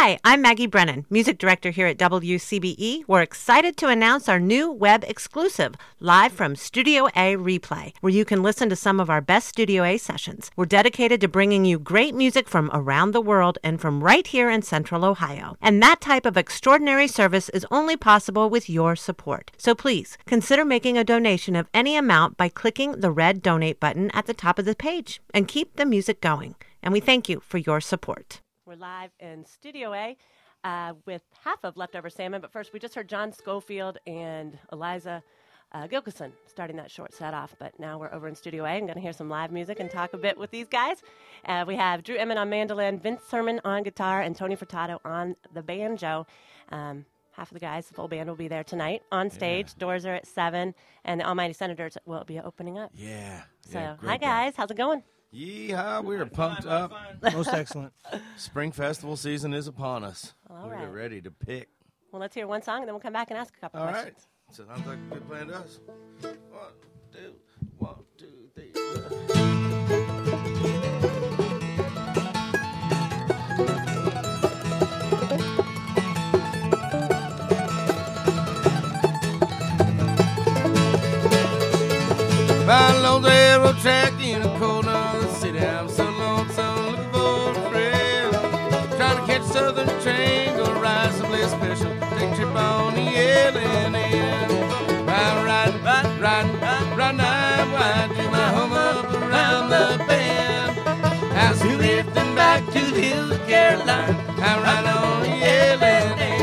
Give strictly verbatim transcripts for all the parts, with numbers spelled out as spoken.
Hi, I'm Maggie Brennan, music director here at W C B E. We're excited to announce our new web exclusive, live from Studio A Replay, where you can listen to some of our best Studio A sessions. We're dedicated to bringing you great music from around the world and from right here in Central Ohio. And that type of extraordinary service is only possible with your support. So please, consider making a donation of any amount by clicking the red donate button at the top of the page and keep the music going. And we thank you for your support. We're live in Studio A uh, with half of Leftover Salmon, but first we just heard John Schofield and Eliza uh, Gilkison starting that short set off, but now we're over in Studio A. I'm going to hear some live music and talk a bit with these guys. Uh, we have Drew Emmett on mandolin, Vince Sermon on guitar, and Tony Furtado on the banjo. Um, half of the guys, the full band, will be there tonight on stage. Yeah. Doors are at seven, and the Almighty Senators will be opening up. Yeah. So, yeah, hi guys, how's it going? Yeehaw, we're pumped fine, up. fine. Most excellent. Spring festival season is upon us. All we're right. ready to pick. Well, let's hear one song, and then we'll come back and ask a couple All questions. right. So sounds like a good plan to us. One, two, one, two, three. Follow the railroad track in a corner of the city. I'm so lonesome, looking for a friend. Trying to catch a southern train, gonna ride someplace special. Take a trip on the L N N. Ride, ride, ride, ride, ride, ride, ride, ride, do my home up around the bend. I'm still drifting back to the hills of Carolina. I ride on the L N N.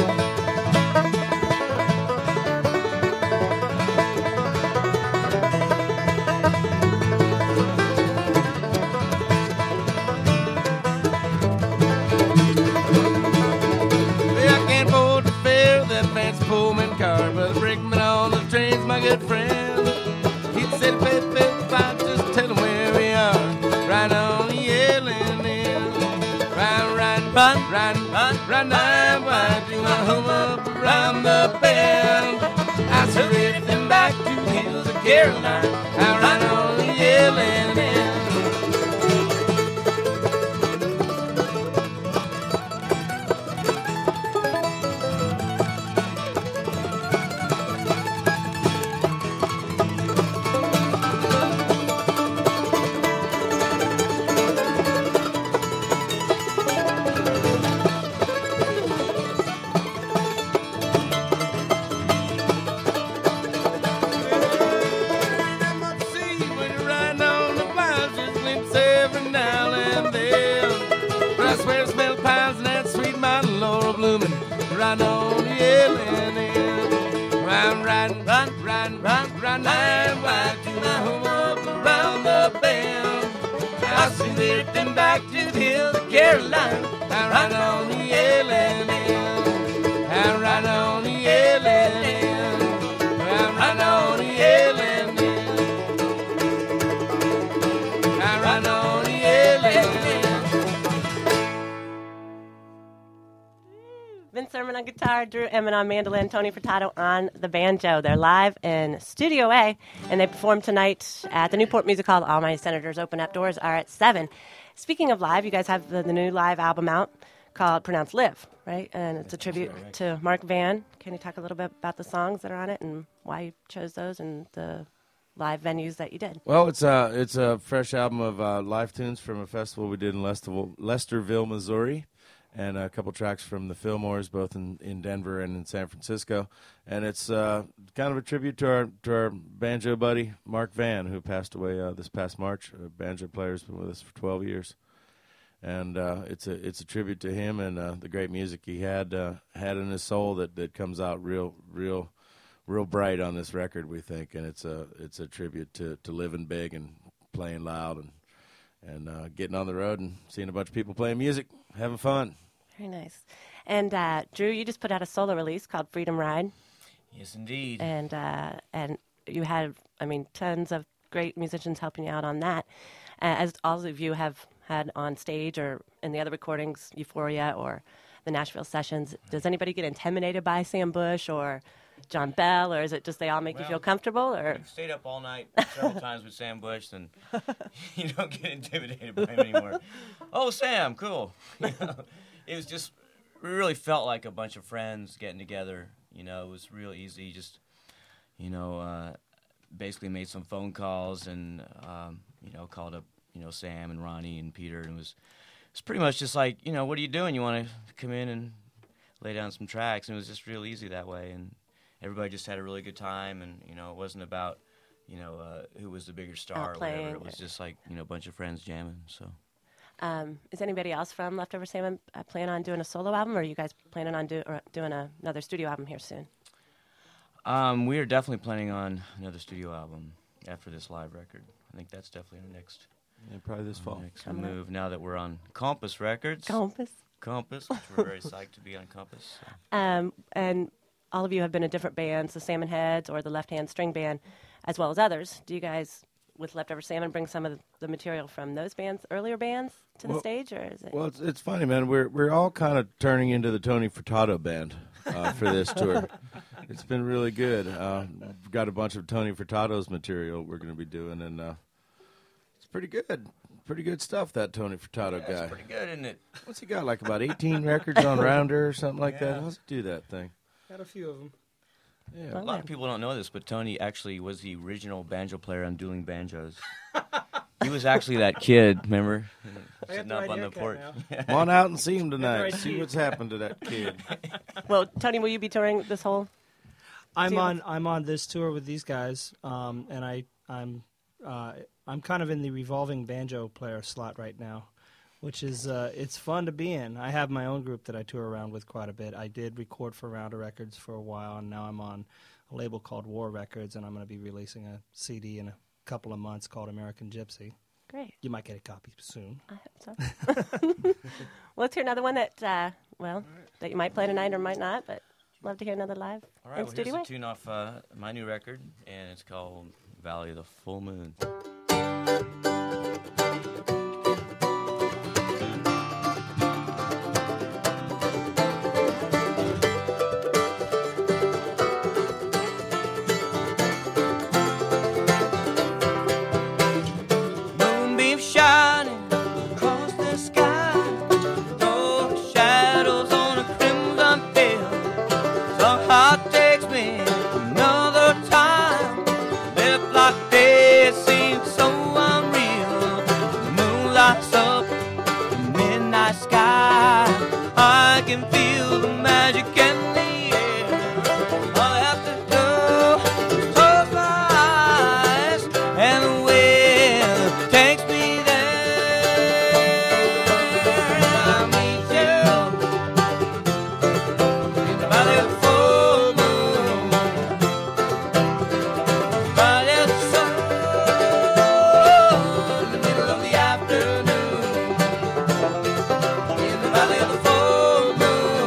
Pullman car, but the brakeman on the train's my good friend. He said, "Pay, pay, fine, just tell him where we are." Right on the L N N. Ride, ride, ride, ride, ride, ride, ride, ride, do my home up around the bend. I said, drifting back to the hills of Carolina. I ride on the L N N. Ride on the L N N. Ride, ride, ride, ride, ride, ride, ride, ride to my home up around the bend. I see drifting back to the hills of Carolina. I ride on the L N N. I ride on the L N N. I ride on the L N N. I ride on the L N N. Vince Sermon on guitar, Drew Emmett on mandolin, Tony Furtado on the banjo. They're live in Studio A, and they perform tonight at the Newport Music Hall. All My Senators open up. Doors are at seven. Speaking of live, you guys have the, the new live album out called Pronounce Live, right? And it's a tribute right, right. to Mark Van. Can you talk a little bit about the songs that are on it and why you chose those and the live venues that you did? Well, it's a, it's a fresh album of uh, live tunes from a festival we did in Lesterville, Lesterville, Missouri. And a couple tracks from the Fillmores, both in, in Denver and in San Francisco. And it's uh, kind of a tribute to our to our banjo buddy, Mark Van, who passed away uh, this past March. A banjo player has been with us for twelve years. And uh, it's a it's a tribute to him and uh, the great music he had uh, had in his soul that, that comes out real real real bright on this record, we think. And it's a it's a tribute to, to living big and playing loud and and uh, getting on the road and seeing a bunch of people playing music, having fun. Very nice. And uh, Drew, you just put out a solo release called Freedom Ride. Yes, indeed. And uh, and you had, I mean, tons of great musicians helping you out on that, uh, as all of you have had on stage or in the other recordings, Euphoria or the Nashville sessions. Does anybody get intimidated by Sam Bush or John Bell, or is it just they all make well, you feel comfortable? Or we've stayed up all night several times with Sam Bush, and you don't get intimidated by him anymore. Oh, Sam, cool. You know, it was just we really felt like a bunch of friends getting together. You know, it was real easy. Just, you know, uh, basically made some phone calls and, um, you know, called up, you know, Sam and Ronnie and Peter, and it was, it was pretty much just like, you know, what are you doing? You want to come in and lay down some tracks? And it was just real easy that way, and everybody just had a really good time, and, you know, it wasn't about, you know, uh, who was the bigger star or whatever. It was just like, you know, a bunch of friends jamming, so. Um, is anybody else from Leftover Salmon uh, planning on doing a solo album, or are you guys planning on do, or doing a, another studio album here soon? Um, we are definitely planning on another studio album after this live record. I think that's definitely our next, yeah, probably this fall. Next move. Now that we're on Compass Records. Compass. Compass, which we're very psyched to be on Compass. So. Um, and all of you have been in different bands, the Salmon Heads or the Left Hand String Band, as well as others. Do you guys, with Leftover Salmon, bring some of the material from those bands, earlier bands, to well, the stage, or is it? Well, it's, it's funny, man. We're we're all kind of turning into the Tony Furtado band uh, for this tour. It's been really good. Uh, we've got a bunch of Tony Furtado's material we're going to be doing, and uh, it's pretty good. Pretty good stuff, that Tony Furtado yeah, guy. It's pretty good, isn't it? What's he got, like about eighteen records on Rounder or something like yeah. that? How's he do that thing? Got a few of them. Yeah. Well, a lot of people don't know this, but Tony actually was the original banjo player on Dueling Banjos. He was actually that kid, remember? Sitting up on the porch. Come on out and see him tonight. Right See what's happened to that kid. Well, Tony, will you be touring this whole? I'm tour? on. I'm on this tour with these guys, um, and I, I'm, uh, I'm kind of in the revolving banjo player slot right now, which is uh, it's fun to be in. I have my own group that I tour around with quite a bit. I did record for Rounder Records for a while, and now I'm on a label called War Records, and I'm going to be releasing a C D in a couple of months called American Gypsy. Great. You might get a copy soon. I hope so. Well, let's hear another one that, uh, well, that you might play tonight or might not, but love to hear another live All right, in well, studio here's way. a tune off uh, my new record, and it's called Valley of the Full Moon. Valley of the full moon.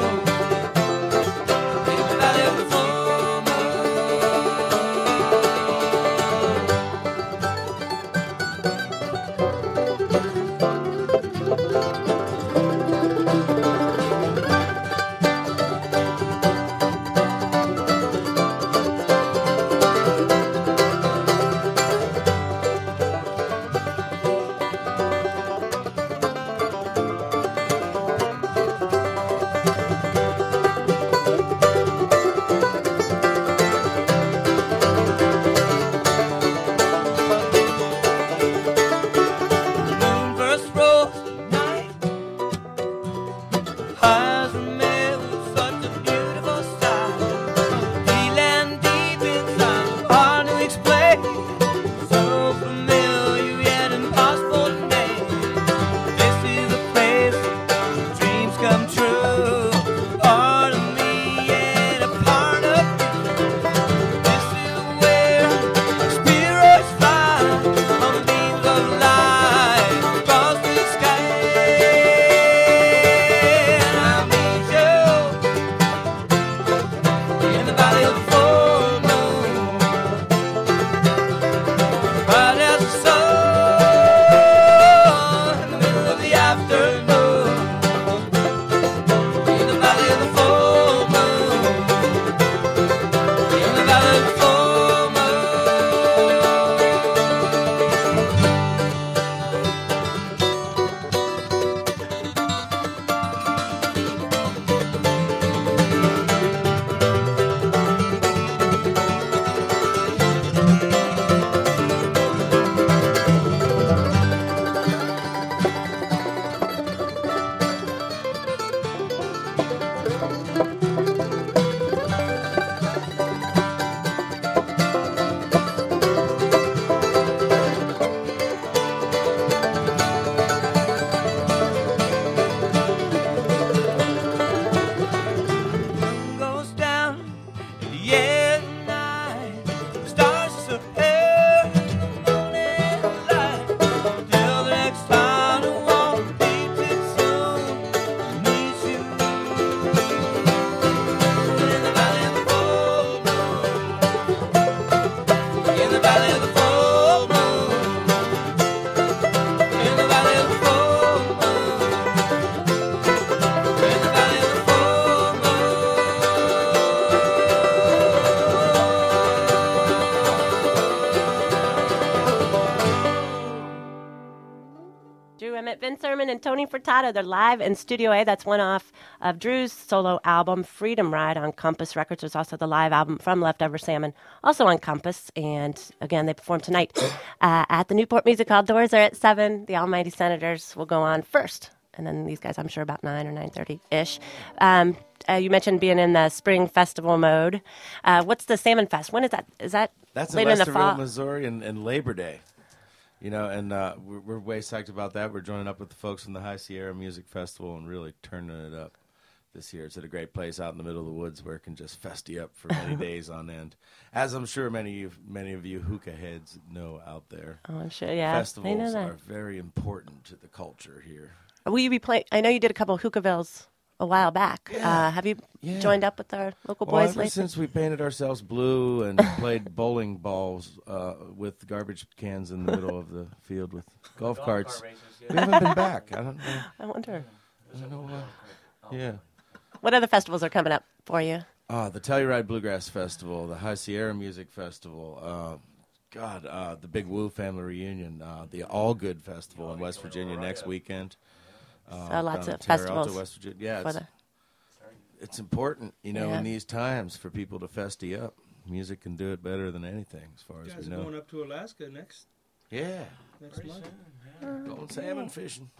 Furtado. They're live in Studio A. That's one off of Drew's solo album, Freedom Ride, on Compass Records. There's also the live album from Leftover Salmon, also on Compass. And again, they perform tonight uh, at the Newport Music Hall. Doors are at seven. The Almighty Senators will go on first. And then these guys, I'm sure, about nine or nine thirty-ish. Um, uh, you mentioned being in the spring festival mode. Uh, what's the Salmon Fest? When is that? Is that That's in later in the Lesterville, fall? Missouri, and, and Labor Day. You know, and uh, we're, we're way psyched about that. We're joining up with the folks from the High Sierra Music Festival and really turning it up this year. It's at a great place out in the middle of the woods where it can just fest you up for many days on end. As I'm sure many of, many of you hookah heads know out there. Oh, I'm sure, yeah. I know Festivals that. are very important to the culture here. Will you be playing? I know you did a couple of hookahvilles a while back. Yeah. Uh, have you Yeah. joined up with our local Well, boys ever lately? since we painted ourselves blue and played bowling balls uh, with garbage cans in the middle of the field with golf carts, we haven't been back. I don't know. I wonder. I don't know why. Yeah. What other festivals are coming up for you? Uh, the Telluride Bluegrass Festival, the High Sierra Music Festival, uh, God, uh, the Big Woo Family Reunion, uh, the All Good Festival in West Virginia next weekend. Uh, So lots down of in Terre festivals Alta, West Virginia. Yeah, for it's, the- it's important, you know, Yeah. in these times for people to festy up. Music can do it better than anything, as far You as guys we are know. going up to Alaska next Yeah, next month. going salmon fishing.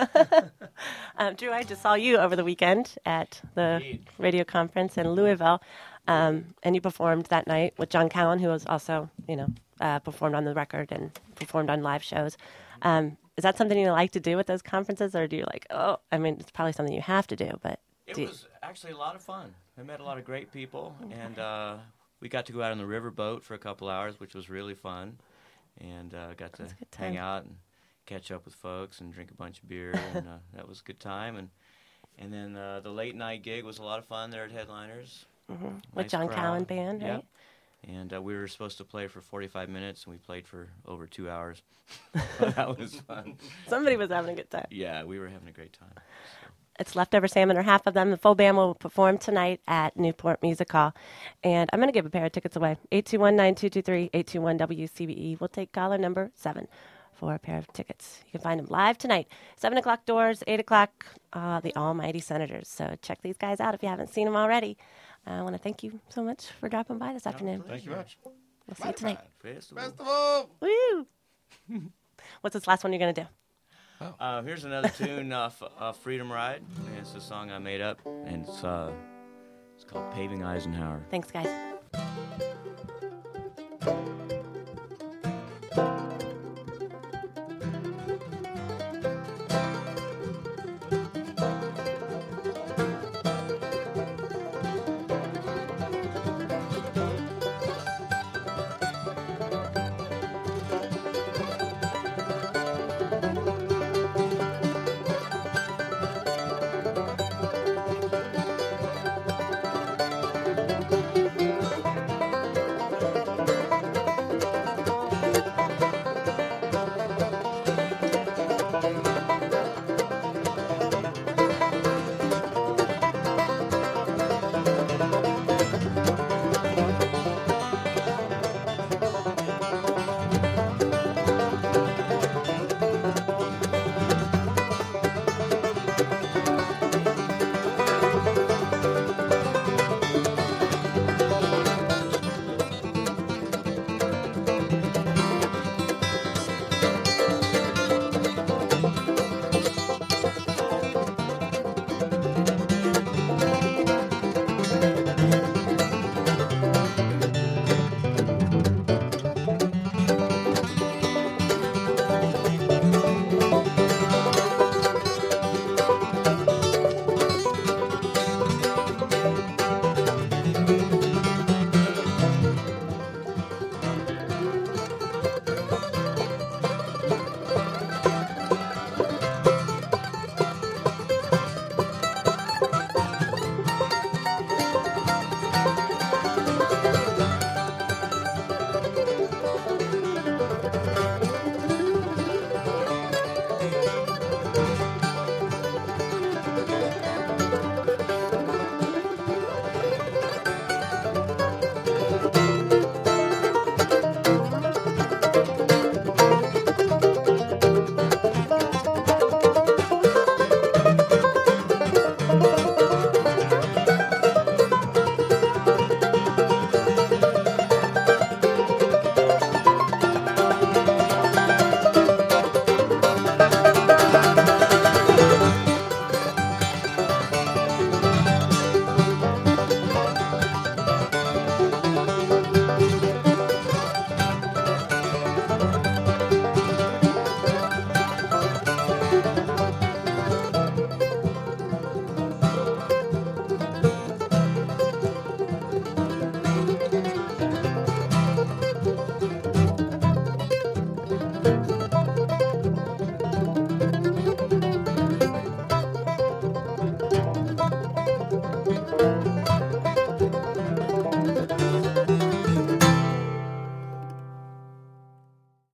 Um, Drew, I just saw you over the weekend at the Indeed. radio conference in Louisville, um, and you performed that night with John Cowan, who was also, you know, uh, performed on the record and performed on live shows. Um, is that something you like to do at those conferences, or do you like, oh, I mean, it's probably something you have to do, but It do you- was actually a lot of fun. I met a lot of great people, and uh, we got to go out on the river boat for a couple hours, which was really fun, and uh, got to That's a good hang time. out and catch up with folks and drink a bunch of beer, and uh, that was a good time. And and then uh, the late night gig was a lot of fun there at Headliners. with Nice John crowd. Cowan Band, Yep. right? And uh, we were supposed to play for forty-five minutes, and we played for over two hours. That was fun. Somebody was having a good time. Yeah, we were having a great time. It's Leftover Salmon, or half of them. The full band will perform tonight at Newport Music Hall. And I'm going to give a pair of tickets away. eight two one, nine two two three, eight two one W C B E. We'll take caller number seven for a pair of tickets. You can find them live tonight. seven o'clock doors, eight o'clock, uh, the Almighty Senators. So check these guys out if you haven't seen them already. I want to thank you so much for dropping by this afternoon. Thank you much. We'll see you tonight. Festival. Festival! Woo! What's this last one you're going to do? Uh, here's another tune off uh, Freedom Ride. And it's a song I made up, and it's uh, it's called Paving Eisenhower. Thanks, guys.